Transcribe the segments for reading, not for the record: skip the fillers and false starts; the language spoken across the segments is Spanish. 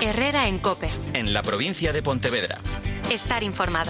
Herrera en COPE. En la provincia de Pontevedra. Estar informado.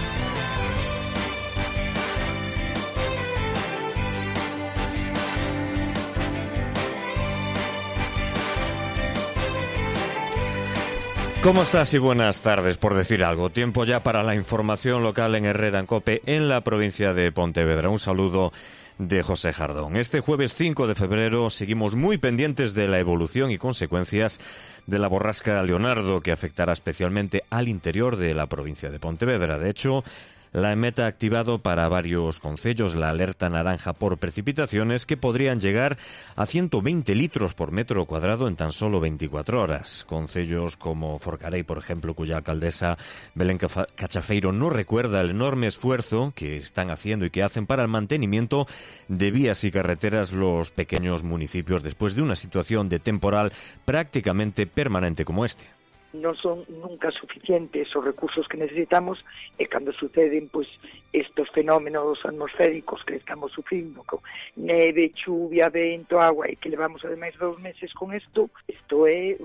¿Cómo estás y buenas tardes, por decir algo? Tiempo ya para la información local en Herrera en COPE, en la provincia de Pontevedra. Un saludo de José Jardón. Este jueves 5 de febrero seguimos muy pendientes de la evolución y consecuencias de la borrasca Leonardo, que afectará especialmente al interior de la provincia de Pontevedra. De hecho, la EMET ha activado para varios concellos la alerta naranja por precipitaciones que podrían llegar a 120 litros por metro cuadrado en tan solo 24 horas. Concellos como Forcarei, por ejemplo, cuya alcaldesa Belén Cachafeiro no recuerda el enorme esfuerzo que están haciendo y que hacen para el mantenimiento de vías y carreteras los pequeños municipios después de una situación de temporal prácticamente permanente como este. Non son nunca suficientes os recursos que necesitamos e cando suceden estos fenómenos atmosféricos que estamos sufrindo con neve, chuvia, vento, agua e que levamos ademais 2 meses con isto é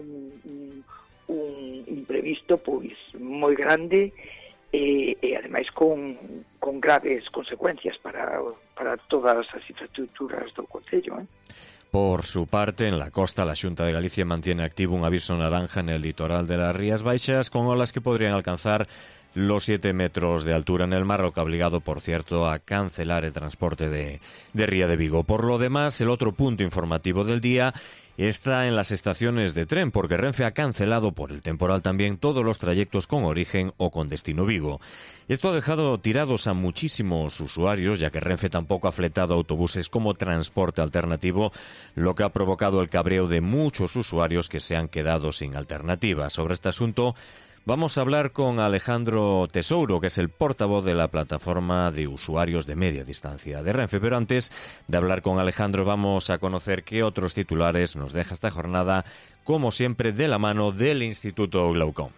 un imprevisto moi grande e ademais con graves consecuencias para todas as infraestructuras do concello. Por su parte, en la costa, la Xunta de Galicia mantiene activo un aviso naranja en el litoral de las Rías Baixas, con olas que podrían alcanzar los 7 metros de altura en el mar, lo que ha obligado, por cierto, a cancelar el transporte de Ría de Vigo. Por lo demás, el otro punto informativo del día está en las estaciones de tren, porque Renfe ha cancelado por el temporal también todos los trayectos con origen o con destino Vigo. Esto ha dejado tirados a muchísimos usuarios, ya que Renfe tampoco ha fletado autobuses como transporte alternativo, lo que ha provocado el cabreo de muchos usuarios que se han quedado sin alternativa. Sobre este asunto vamos a hablar con Alejandro Tesouro, que es el portavoz de la plataforma de usuarios de media distancia de Renfe. Pero antes de hablar con Alejandro, vamos a conocer qué otros titulares nos deja esta jornada, como siempre, de la mano del Instituto Glaucom.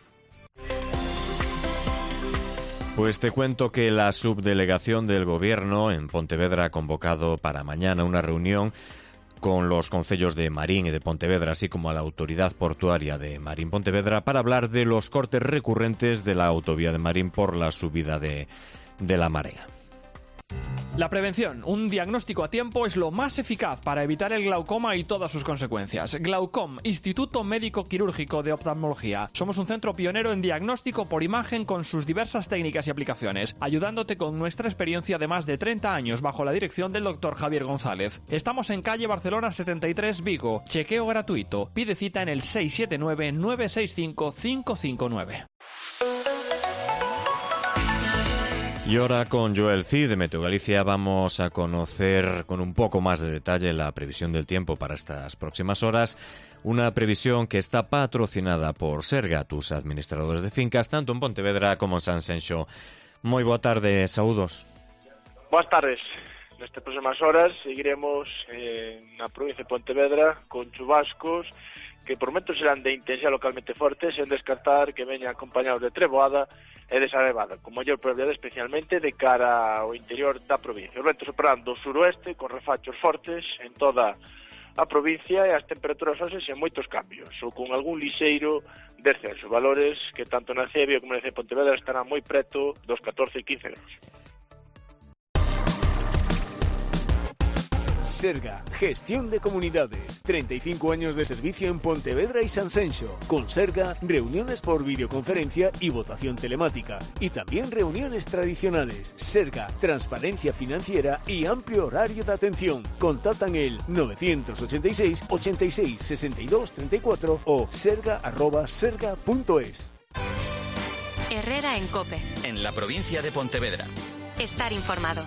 Pues te cuento que la subdelegación del Gobierno en Pontevedra ha convocado para mañana una reunión con los concellos de Marín y de Pontevedra, así como a la Autoridad Portuaria de Marín Pontevedra, para hablar de los cortes recurrentes de la autovía de Marín por la subida de la marea. La prevención, un diagnóstico a tiempo, es lo más eficaz para evitar el glaucoma y todas sus consecuencias. Glaucom, Instituto Médico Quirúrgico de Oftalmología. Somos un centro pionero en diagnóstico por imagen con sus diversas técnicas y aplicaciones, ayudándote con nuestra experiencia de más de 30 años bajo la dirección del Dr. Javier González. Estamos en calle Barcelona 73, Vigo. Chequeo gratuito. Pide cita en el 679-965-559. Y ahora con Joel Cid de Meteo Galicia vamos a conocer con un poco más de detalle la previsión del tiempo para estas próximas horas. Una previsión que está patrocinada por Serga, tus administradores de fincas, tanto en Pontevedra como en Sanxenxo. Moi boa tarde, saúdos. Boas tardes. Nestas próximas horas seguiremos na provincia de Pontevedra con chubascos que por momentos serán de intensidade localmente forte, sen descartar que veñan acompañados de treboada e desarrebada, con maior probabilidade especialmente de cara ao interior da provincia. Os ventos operando do suroeste, con refachos fortes en toda a provincia e as temperaturas hoxe sen moitos cambios, ou con algún lixeiro descenso, valores que tanto na Cebio como na Pontevedra estarán moi preto dos 14 e 15 graus. Serga, gestión de comunidades. 35 años de servicio en Pontevedra y Sanxenxo. Con Serga, reuniones por videoconferencia y votación telemática. Y también reuniones tradicionales. Serga, transparencia financiera y amplio horario de atención. Contactan el 986 86 62 34 o serga@serga.es. Herrera en COPE. En la provincia de Pontevedra. Estar informado.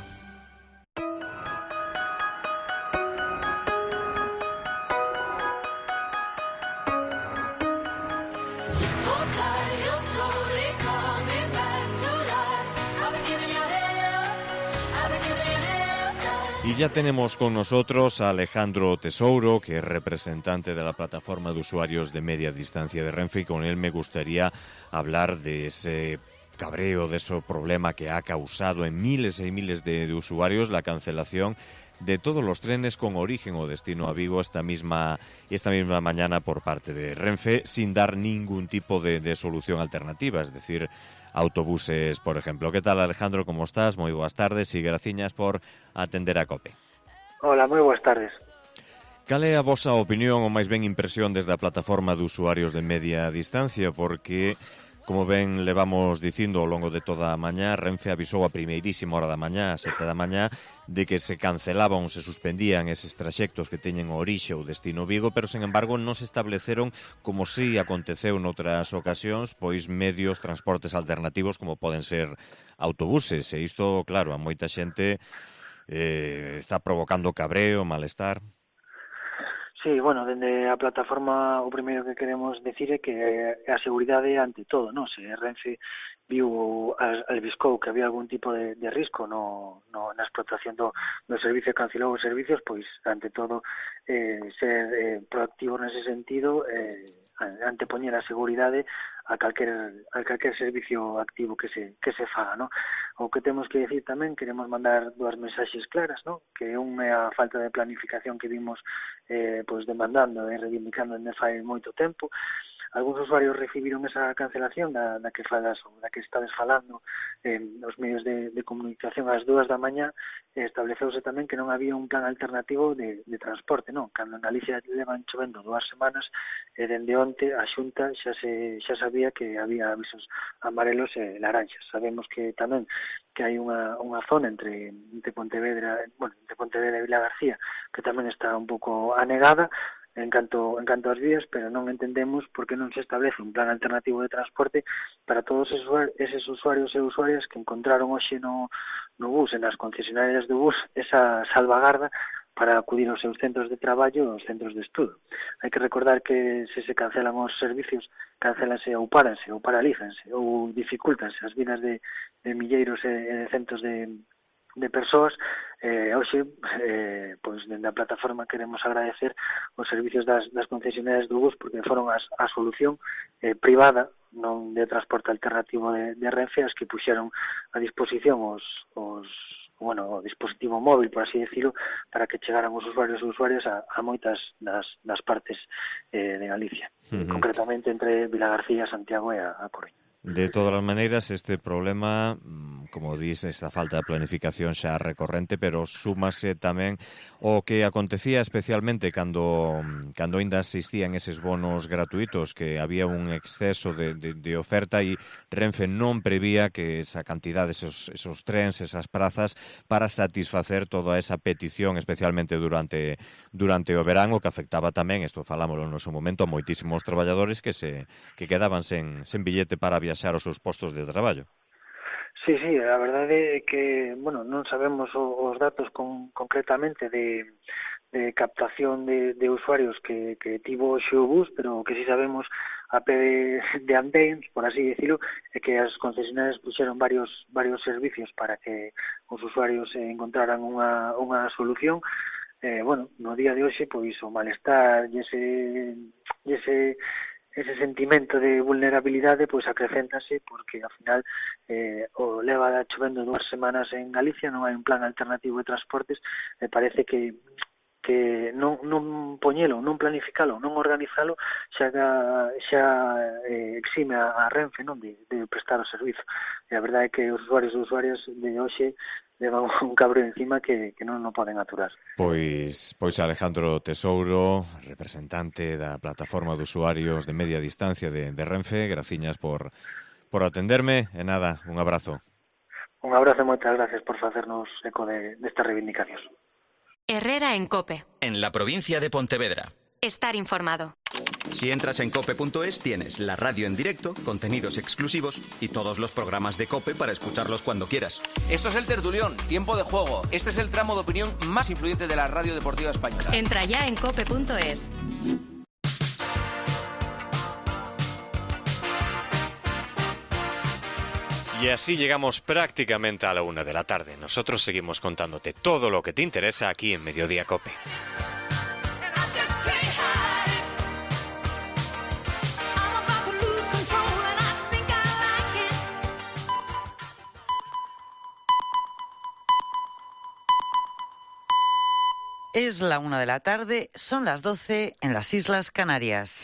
Y ya tenemos con nosotros a Alejandro Tesouro, que es representante de la plataforma de usuarios de media distancia de Renfe, y con él me gustaría hablar de ese cabreo, de ese problema que ha causado en miles y miles de usuarios la cancelación de todos los trenes con origen o destino a Vigo esta misma mañana por parte de Renfe, sin dar ningún tipo de solución alternativa, es decir, autobuses, por ejemplo. ¿Qué tal, Alejandro? ¿Cómo estás? Moi boas tardes e graciñas por atender a COPE. Hola, moi boas tardes. Cal é a vosa opinión ou máis ben impresión desde a plataforma de usuarios de media distancia? Porque, como ben levamos dicindo ao longo de toda a mañá, Renfe avisou a primeirísima hora da mañá, a 7 da mañá, de que se cancelaban ou se suspendían eses traxectos que teñen orixe ou destino Vigo, pero, sen embargo, non se estableceron, como si aconteceu noutras ocasións, pois medios, transportes alternativos como poden ser autobuses. E isto, claro, a moita xente está provocando cabreo, malestar. Sí, bueno, dende a plataforma o primeiro que queremos decir é que a seguridade ante todo, non? Se Renfe viu albiscou que había algún tipo de risco na explotación do servicio e cancelou os servicios, pois, ante todo, ser proactivo nese sentido, antepoñer a seguridade a calquer servicio activo que se faga, ¿no? O que temos que decir tamén, queremos mandar dúas mensaxes claras, ¿no? Que unha é a falta de planificación que vimos pois demandando e reivindicando desde fai moito tempo. Algúns usuarios recibiron esa cancelación da que estades falando nos medios de comunicación ás 2 da mañá. Estableceuse tamén que non había un plan alternativo de transporte, non? Cando en Galicia levan chovendo 2 semanas, e dende onte a Xunta xa sabía que había avisos amarelos e laranxas. Sabemos que tamén que hai unha zona entre Pontevedra e Vilagarcía que tamén está un pouco anegada en canto ás vías, pero non entendemos por que non se establece un plan alternativo de transporte para todos eses usuarios e usuarias que encontraron hoxe no bus e nas concesionarias do bus esa salvagarda para acudir aos seus centros de traballo e aos centros de estudo. Hai que recordar que se cancelan os servicios, cancelanse ou páranse, ou paralízanse, ou dificultanse as vidas de milleiros e de centos de persoas. Hoxe, pois, dende a plataforma queremos agradecer os servicios das concesionarias do bus porque foron a solución privada, non de transporte alternativo de Renfe, as que puxeron a disposición o dispositivo móvil, por así decirlo, para que chegaran os usuarios e usuarias a moitas das partes de Galicia, concretamente entre Vilagarcía, Santiago e a Coruña. De todas as maneiras, este problema, como dis, esta falta de planificación xa recorrente, pero súmase tamén o que acontecía especialmente cando ainda existían eses bonos gratuitos, que había un exceso de oferta e Renfe non prevía que esa cantidad, esos trens, esas prazas, para satisfacer toda esa petición, especialmente durante o verán, o que afectaba tamén, isto falámoslo no seu momento, a moitísimos traballadores que quedaban sen billete para viaxar aos seus postos de traballo. Sí, a verdade é que, non sabemos os datos concretamente de captación de usuarios que tivo o Xeobús, pero o que sí sabemos a pé de andén, por así decirlo, é que as concesionarias puxeron varios servicios para que os usuarios encontraran unha solución. No día de hoxe, pois, o malestar e ese sentimento de vulnerabilidade pois acrecéntase porque ao final o leva chovendo 2 semanas en Galicia, non hai un plan alternativo de transportes, e parece que non poñelo, non planificalo, non organizalo xa exime a Renfe, non, de prestar o servizo. E a verdade é que os usuarios e usuarias de hoxe levan un cabreo encima que non poden aturar. Pois Alejandro Tesouro, representante da plataforma de usuarios de media distancia de Renfe, graciñas por atenderme, e nada, un abrazo. Un abrazo e moitas gracias por facernos eco destas reivindicacións. Herrera en COPE. En la provincia de Pontevedra. Estar informado. Si entras en cope.es tienes la radio en directo, contenidos exclusivos y todos los programas de COPE para escucharlos cuando quieras. Esto es El Tertulión, tiempo de juego. Este es el tramo de opinión más influyente de la radio deportiva española. Entra ya en cope.es. Y así llegamos prácticamente a la 1 de la tarde. Nosotros seguimos contándote todo lo que te interesa aquí en Mediodía Cope. Es la 1 de la tarde, son las 12 en las Islas Canarias.